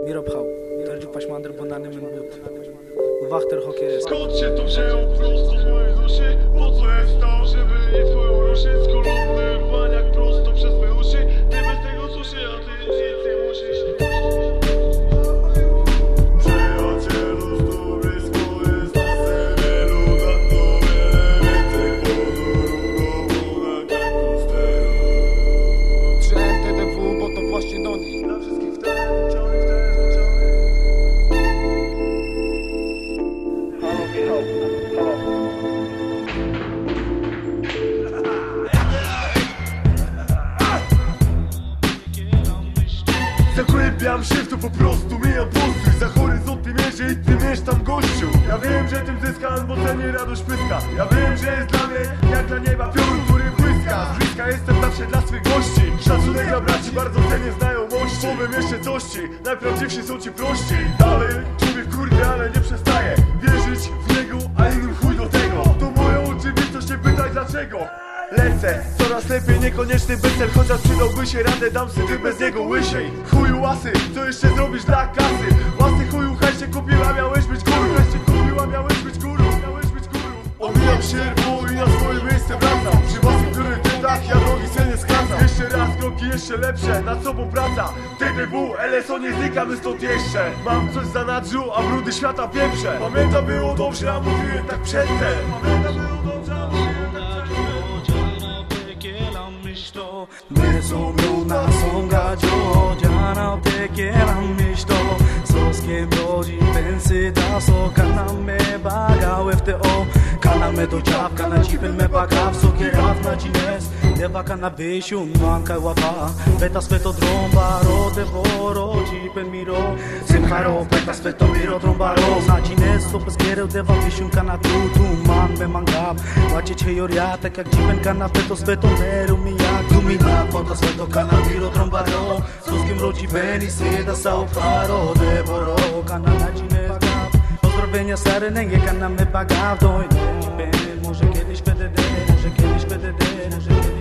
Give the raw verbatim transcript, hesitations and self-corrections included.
Miro pchał, tardziu paśmandr bonany min but. Wachter hockey. Skąd się to wzięło prosto z mojej duszy? Po co jest to, żeby nie twoją ruszyć? Z kolumny rwania prosto przez me uszy. Ty bez tego suszy, a ty nic nie musisz. Przyjacielu, z tobie jest na wielu, za to wiele więcej pozoru na kakustelu. Wziąłem T D W, bo to właśnie do nich. Dla wszystkich w ten, wciąż w ten, wciąż. Halo, Michał, halo. Zagłębiam się w to po prostu, mijam postój. Za horyzont ty mierzy i ty mierz tam gościu. Ja wiem, że tym zyskam, bo cenię radość pyska. Ja wiem, że jest dla mnie jak dla nieba piorun, który błyska. Z bliska jestem zawsze dla swych gości. Szacunek dla braci, bardzo cenię znajomości. Powiem jeszcze coś ci, najprawdziwsi są ci prości. Dalej, człowiek kurde, ale nie przestaje wierzyć w niego, a innym chuj do tego. To moja oczywistość, nie pytaj dlaczego. Lecę, coraz lepiej, niekonieczny bezcel. Chociaż przydałby się radę, dam syty bez niego łysiej. Chuju łasy, co jeszcze zrobisz dla kasy? Łasy chuju, hajście kupiła, miałeś być guru. Hajście kupiła, miałeś być guru, miałeś być guru. Omijam sierpu i na swoje miejsce wracam. Przy własnych priorytetach ja drogi se nie skracam. Jeszcze raz kroki jeszcze lepsze, nad sobą praca. T D W, L S O nie znikamy stąd jeszcze. Mam coś w zanadrzu, a brudy świata pieprze. Pamiętam było dobrze, a mówiłem tak przedtem. Pamiętam było dobrze, a mówiłem tak przedtem. मेरे सोमरू ना सोंगा जो जाना पे के मिsto sos que broji pense da so kana me baga wefte o kana me do chap kana chipel me pagav so que afna chines deva kana beshu manka wafa beta sveto dromba ro de voro chipel miro simharo beta sveto miro trombaro na chines so pesquero deva beshu kana tu tu man me mangab wache cheyoria tak jak chipel kana peto sveto mero mi jak lumina ponta sveto kana miro trombaro sos que broji beni se da sa paro de voro kana na chines pozdrowienia stary nęgie kana me pagav doj może kiedyś P D D może kiedyś P D D może kiedyś